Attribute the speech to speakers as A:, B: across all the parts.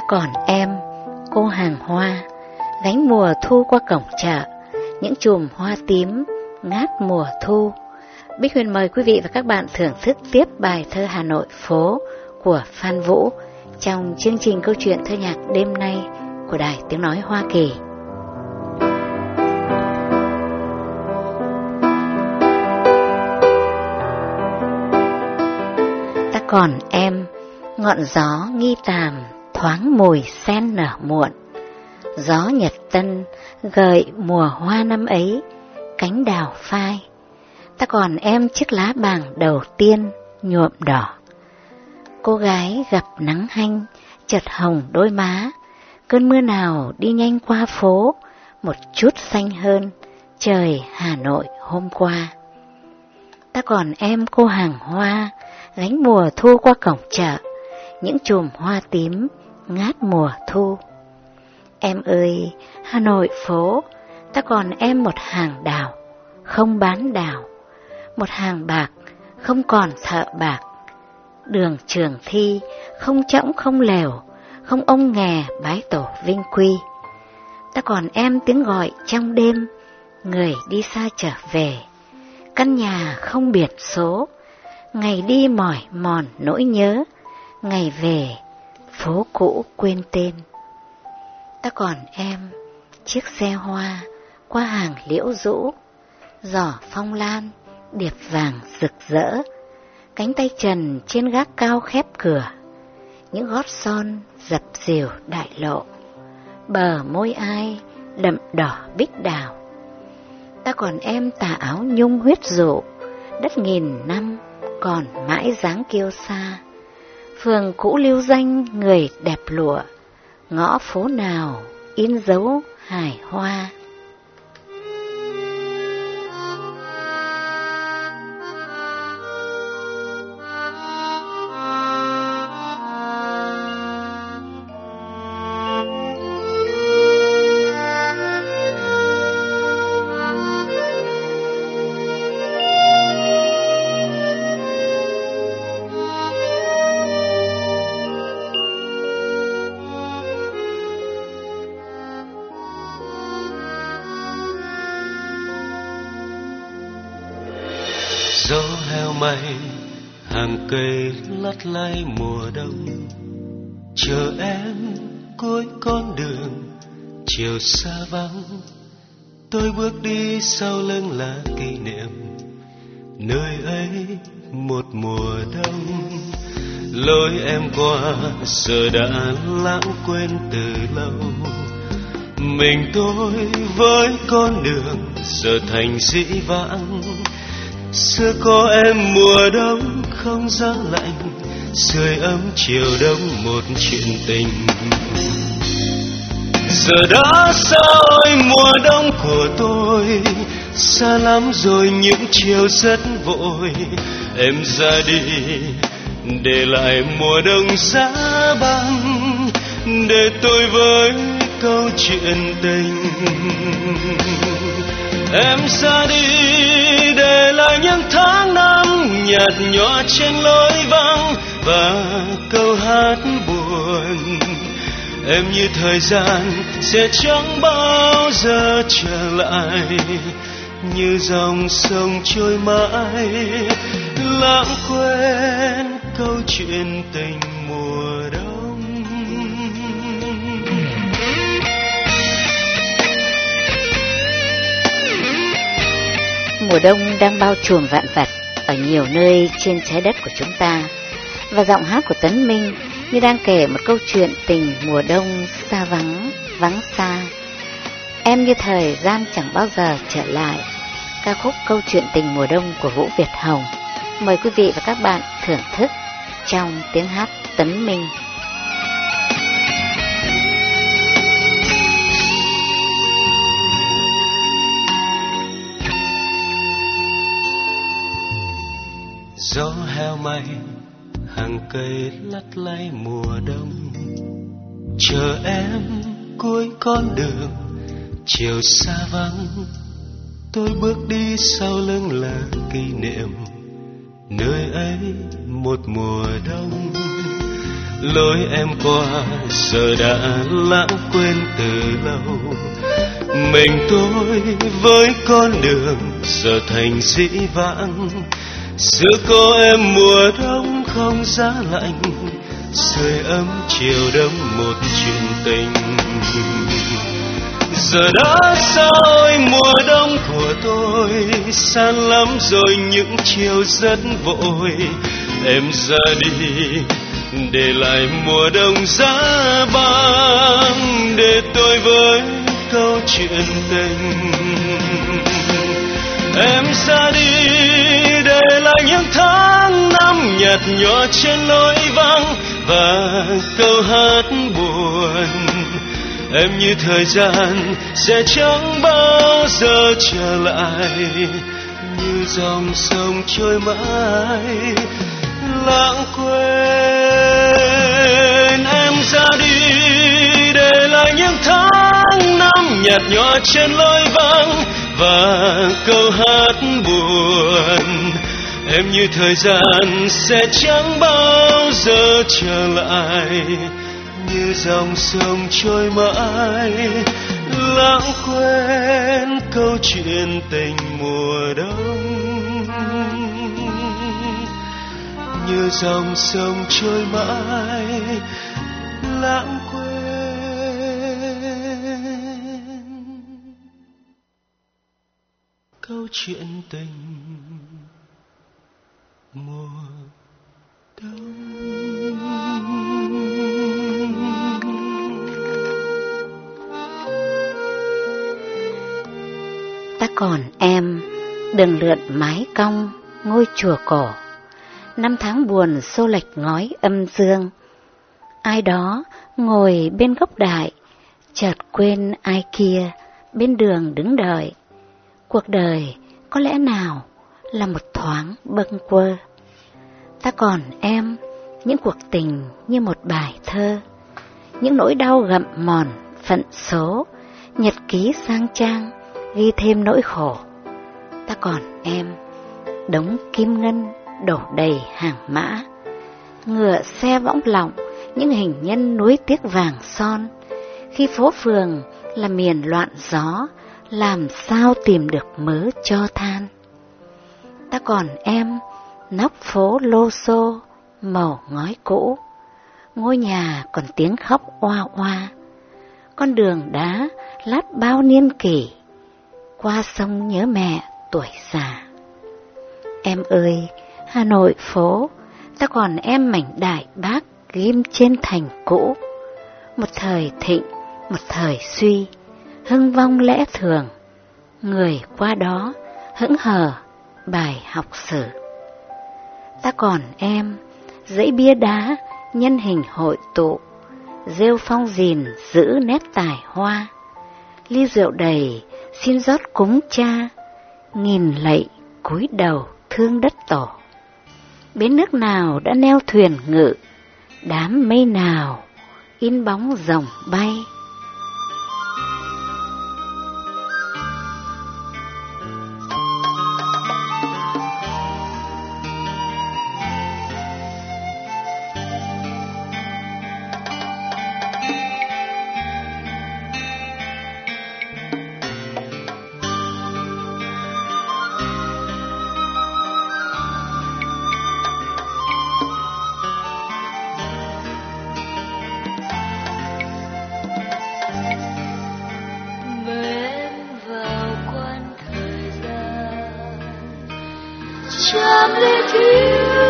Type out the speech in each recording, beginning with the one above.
A: còn em, cô hàng hoa, gánh mùa thu qua cổng chợ, những chùm hoa tím ngát mùa thu. Bích Huyền mời quý vị và các bạn thưởng thức tiếp bài thơ Hà Nội phố của Phan Vũ trong chương trình câu chuyện thơ nhạc đêm nay của Đài Tiếng Nói Hoa Kỳ. Ta còn em, ngọn gió nghi tàm thoáng mùi sen nở muộn, gió nhật tân gợi mùa hoa năm ấy, cánh đào phai. Ta còn em chiếc lá bàng đầu tiên nhuộm đỏ. Cô gái gặp nắng hanh chợt hồng đôi má, cơn mưa nào đi nhanh qua phố, một chút xanh hơn trời Hà Nội hôm qua. Ta còn em, cô hàng hoa, gánh mùa thu qua cổng chợ, những chùm hoa tím ngát mùa thu. Em ơi, Hà Nội phố, ta còn em một hàng đào, không bán đào, một hàng bạc, không còn thợ bạc. Đường Trường Thi, không trõng không lèo, không ông nghè bái tổ vinh quy. Ta còn em tiếng gọi trong đêm, người đi xa trở về, căn nhà không biển số, ngày đi mỏi mòn nỗi nhớ, ngày về phố cũ quên tên. Ta còn em, chiếc xe hoa qua hàng liễu rũ, giỏ phong lan, điệp vàng rực rỡ, cánh tay trần trên gác cao khép cửa, những gót son dập dìu đại lộ, bờ môi ai đậm đỏ bích đào. Ta còn em tà áo nhung huyết dụ, đất nghìn năm còn mãi dáng kiêu sa, phường cũ lưu danh người đẹp lụa, ngõ phố nào in dấu hài hoa.
B: Gió heo may hàng cây lắt lay mùa đông, chờ em cuối con đường chiều xa vắng. Tôi bước đi sau lưng là kỷ niệm nơi ấy một mùa đông. Lối em qua giờ đã lãng quên từ lâu, mình tôi với con đường giờ thành dĩ vãng. Xưa có em mùa đông không giá lạnh, sưởi ấm chiều đông một chuyện tình. Giờ đã xa ơi mùa đông của tôi, xa lắm rồi những chiều rất vội. Em ra đi để lại mùa đông giá băng, để tôi với câu chuyện tình. Em ra đi để lại những tháng năm nhạt nhòa trên lối vắng và câu hát buồn. Em như thời gian sẽ chẳng bao giờ trở lại, như dòng sông trôi mãi lãng quên câu chuyện tình mùa đông.
A: Mùa đông đang bao trùm vạn vật ở nhiều nơi trên trái đất của chúng ta, và giọng hát của Tấn Minh như đang kể một câu chuyện tình mùa đông xa vắng, vắng xa. Em như thời gian chẳng bao giờ trở lại, ca khúc câu chuyện tình mùa đông của Vũ Việt Hồng. Mời quý vị và các bạn thưởng thức trong tiếng hát Tấn Minh.
B: Gió heo may hàng cây lắt lay mùa đông, chờ em cuối con đường chiều xa vắng. Tôi bước đi sau lưng là kỷ niệm nơi ấy một mùa đông. lối em qua giờ đã lãng quên từ lâu. Mình tôi với con đường giờ thành dĩ vãng. Xưa có em mùa đông không giá lạnh, sưởi ấm chiều đông một chuyện tình. Giờ đã sao mùa đông của tôi xa lắm rồi, những chiều rất vội. Em ra đi để lại mùa đông giá băng, để tôi với câu chuyện tình. Em ra đi để lại những tháng năm nhạt nhòa trên lối vắng và câu hát buồn. Em như thời gian sẽ chẳng bao giờ trở lại, như dòng sông trôi mãi lãng quên. Em ra đi để lại những tháng năm nhạt nhòa trên lối vắng và câu hát buồn. Em như thời gian sẽ chẳng bao giờ trở lại, như dòng sông trôi mãi lãng quên câu chuyện tình mùa đông. Như dòng sông trôi mãi lãng quên câu chuyện tình mùa đông.
A: Ta còn em, đường lượn mái cong ngôi chùa cổ. Năm tháng buồn xô lệch ngói âm dương. Ai đó ngồi bên gốc đại, chợt quên ai kia bên đường đứng đợi. Cuộc đời có lẽ nào là một thoáng bâng quơ. Ta còn em, những cuộc tình như một bài thơ, những nỗi đau gặm mòn phận số, nhật ký sang trang ghi thêm nỗi khổ. Ta còn em, đống kim ngân đổ đầy hàng mã, ngựa xe võng lọng những hình nhân núi tiếc vàng son. Khi phố phường là miền loạn gió, làm sao tìm được mớ cho than. Ta còn em, nóc phố lô xô màu ngói cũ, ngôi nhà còn tiếng khóc oa oa, con đường đá lát bao niên kỷ, qua sông nhớ mẹ tuổi già. Em ơi, Hà Nội phố, ta còn em mảnh Đại Bác ghim trên thành cũ. Một thời thịnh, một thời suy, hưng vong lẽ thường, người qua đó hững hờ bài học sử. Ta còn em, dãy bia đá nhân hình hội tụ, rêu phong dìn giữ nét tài hoa. Ly rượu đầy xin rót cúng cha, nghìn lạy cúi đầu thương đất tổ. Bến nước nào đã neo thuyền ngự, đám mây nào in bóng rồng bay.
C: Chạm ly thiếu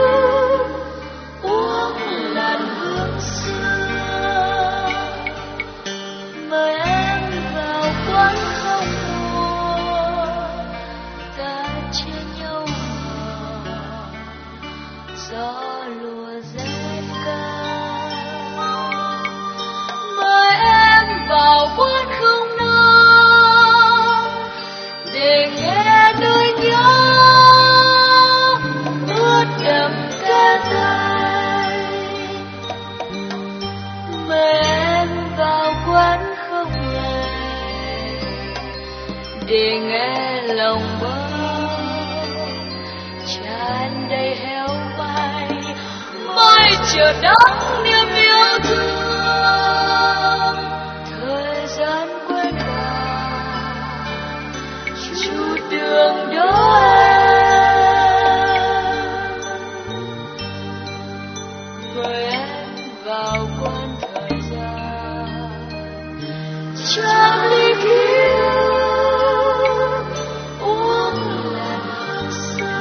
C: uống làn hương xưa, mời em vào quán không mùa, ta chia nhau hò gió lùa rét ca. Mời em vào quán không nắng để nghe nỗi nhớ đậm ca tay. Mời em vào quán không lời để nghe lòng bơ tràn đầy heo bay. Mời chờ đón niềm yêu thương. Thời gian quên chút đường đó em, mời em vào quán thời gian. Trong ly kia uống lần xa,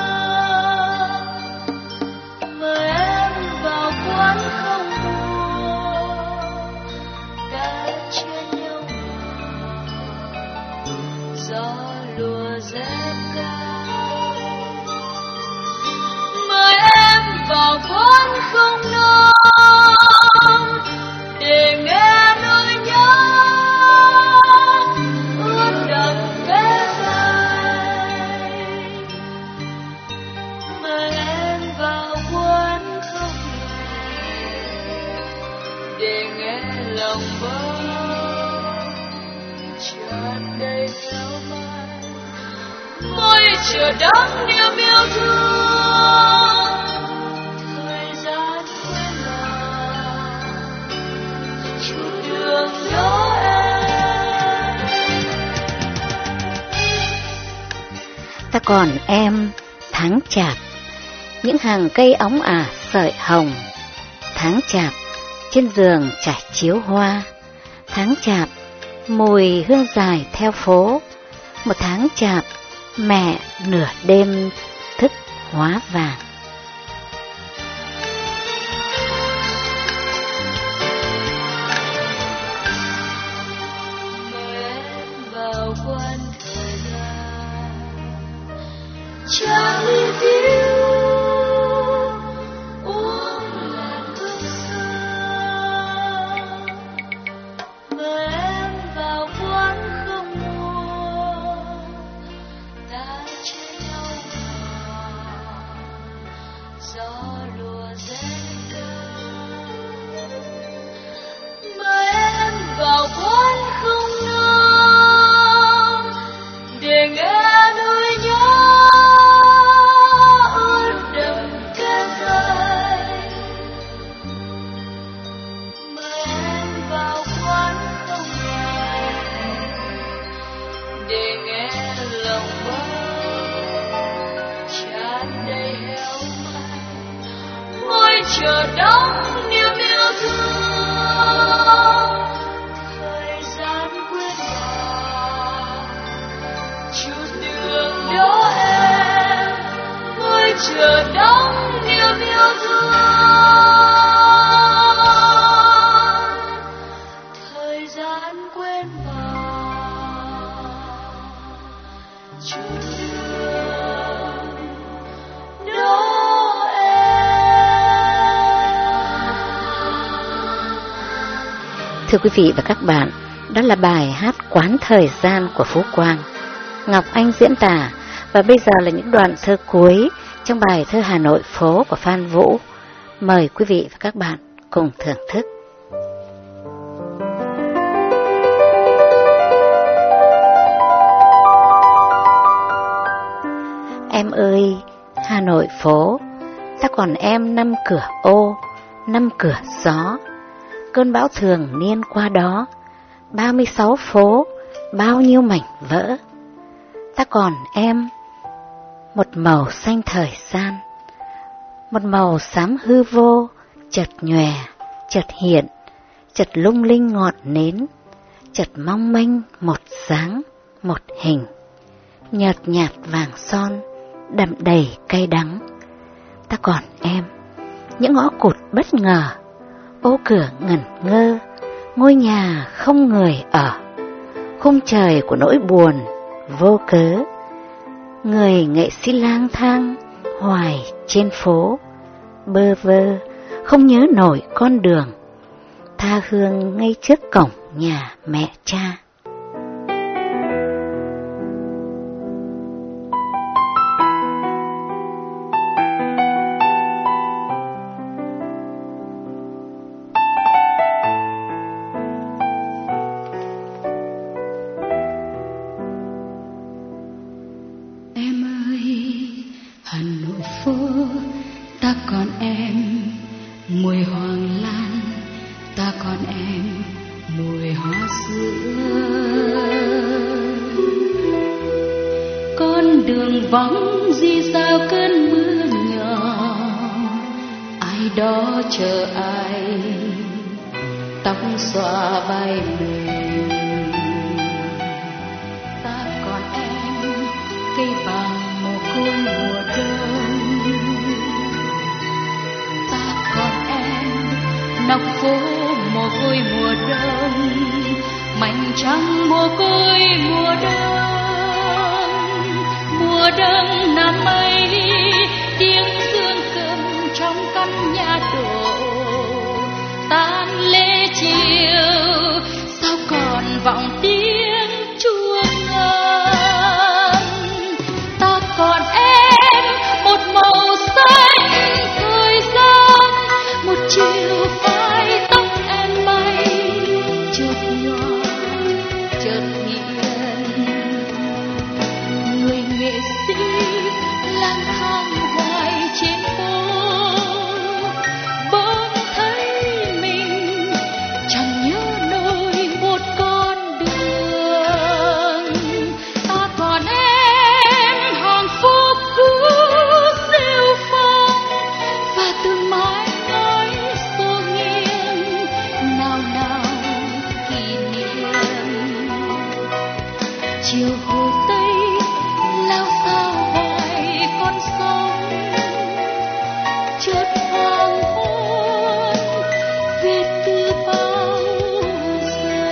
C: mời em vào quán không mùa đã chia nhau gió lùa rét cao. Mời em vào quán không non để nghe nỗi nhớ ướt đậm kẽ tay. Mời em vào quán không để nghe lòng bơ tràn đầy theo mai. Môi chờ đón niềm yêu thương. Thời gian quên lãng chút đường đó em.
A: Ta còn em tháng chạp, những hàng cây óng ả sợi hồng. Tháng chạp trên giường trải chiếu hoa. Tháng chạp mùi hương dài theo phố. Một tháng chạp mẹ nửa đêm thức hóa vàng.
C: Mời em vào quán thời gian. Trao ly rượu uống lần hương xa. Mời em vào quán không mùa ta chia nhau gió lùa rét cao. Mời em vào quán không non để nghe nỗi nhớ ướt đậm kẽ tay. Mời em vào quán không non để nghe lòng bơ tràn đầy heo may. Môi chờ đón niềm yêu thương. Thời gian quên lãng chút đường đó em. Môi chờ đón niềm yêu thương. Thời gian quên lãng chút đường đó
A: Thưa quý vị và các bạn, đó là bài hát Quán Thời Gian của Phú Quang, Ngọc Anh diễn tả, và bây giờ là những đoạn thơ cuối trong bài thơ Hà Nội phố của Phan Vũ. Mời quý vị và các bạn cùng thưởng thức. Em ơi, Hà Nội phố, ta còn em năm cửa ô, năm cửa gió. Cơn bão thường niên qua đó, 36 phố, bao nhiêu mảnh vỡ. Ta còn em, một màu xanh thời gian, một màu xám hư vô, chợt nhòe, chợt hiện, chợt lung linh ngọn nến, chợt mong manh một dáng, một hình, nhợt nhạt vàng son, đậm đầy cay đắng. Ta còn em, những ngõ cụt bất ngờ, ô cửa ngẩn ngơ, ngôi nhà không người ở, khung trời của nỗi buồn vô cớ. Người nghệ sĩ lang thang hoài trên phố, bơ vơ không nhớ nổi con đường, tha hương ngay trước cổng nhà mẹ cha.
C: Con đường vắng di sao cơn mưa nhỏ, ai đó chờ ai, tóc xõa vai mình. Ta còn em cây vàng mồ côi mùa đông, ta còn em nóc phố mồ côi mùa đông, mảnh trăng mồ côi mùa đông. Mùa đông năm ấy tiếng dương cầm trong căn nhà đổ, tan lễ chiều sao còn vọng tiếng chuông ngân. Ta còn em một màu xanh thời gian, một chiều phai tóc em bay chợt nhòa chợt hiền. Người nghệ sĩ lang thang hoài trên phố, bỗng thấy mình chẳng nhớ nổi một con đường. Ta còn em hàng phố cũ rêu phong, và từng mái ngói xô nghiêng nào nào kỷ niệm. Chiều hồ Tây lao sao hoài con sông, chợt hoàng hôn về từ bao giờ.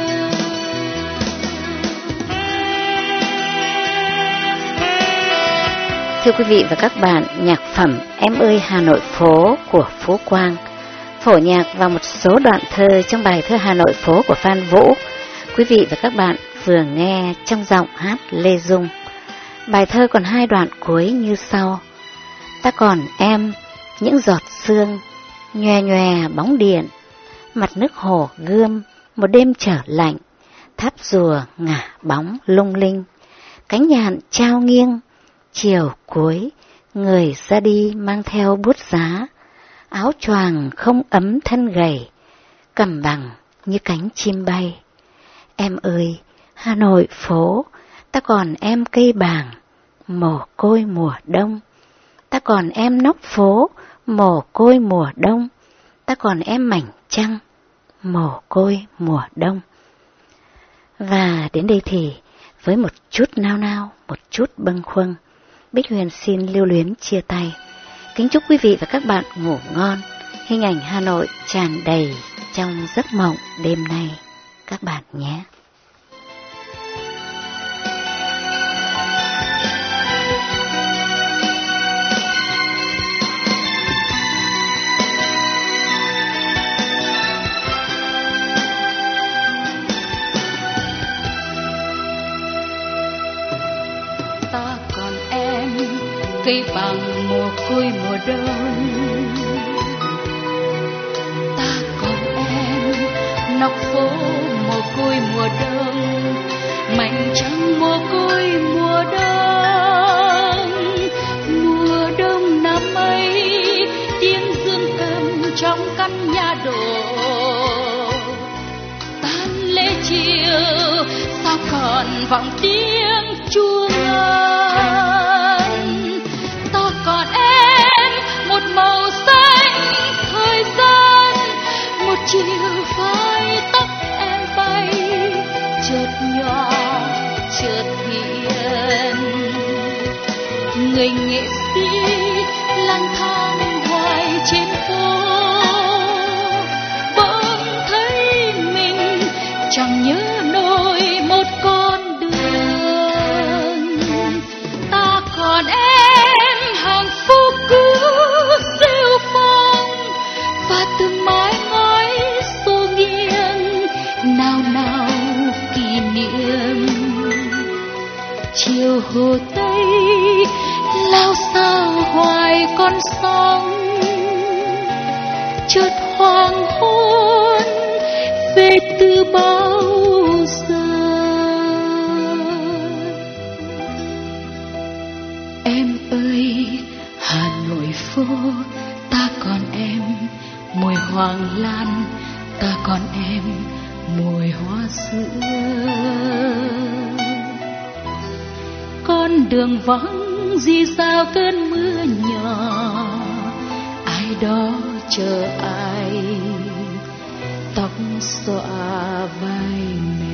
A: Thưa quý vị và các bạn, nhạc phẩm Em ơi Hà Nội phố của Phú Quang phổ nhạc vào một số đoạn thơ trong bài thơ Hà Nội phố của Phan Vũ. Quý vị và các bạn vừa nghe trong giọng hát Lê Dung. Bài thơ còn hai đoạn cuối như sau: ta còn em những giọt sương, nhòe nhòe bóng điện, mặt nước hồ gươm một đêm trở lạnh, tháp rùa ngả bóng lung linh, cánh nhạn trao nghiêng, chiều cuối người ra đi mang theo bút giá, áo choàng không ấm thân gầy, cầm bằng như cánh chim bay. Em ơi Hà Nội phố, ta còn em cây bàng, mồ côi mùa đông. Ta còn em nóc phố, mồ côi mùa đông. Ta còn em mảnh trăng, mồ côi mùa đông. Và đến đây thì với một chút nao nao, một chút bâng khuâng, Bích Huyền xin lưu luyến chia tay. Kính chúc quý vị và các bạn ngủ ngon, hình ảnh Hà Nội tràn đầy trong giấc mộng đêm nay các bạn nhé.
C: Ta còn em cây bằng mồ côi mùa đông, ta còn em nóc phố mồ côi mùa đông, mảnh trăng mồ côi mùa đông. Mùa đông năm ấy tiếng dương cầm trong căn nhà đổ, tan lễ chiều sao còn vọng tiếng chuông ngân. Ta còn em một màu xanh thời gian, một chiều phai tóc em bay chợt nhỏ chợt hiền. Người nghệ sĩ lang thang hoài trên phố, bỗng thấy mình chẳng nhớ nổi một con đường. Ta còn em hàng phố cũ rêu phong, và từng mái ngói xô nghiêng nào nào kỷ niệm. Chiều hồ Tây lao sao hoài con sông, chợt hoàng hôn về từ bao giờ. Em ơi Hà Nội phố, ta còn em mùi hoàng lan, ta còn em mùi hoa sữa. Con đường vắng gì sao cơn mưa nhỏ, ai đó chờ ai, tóc xõa vai mẹ.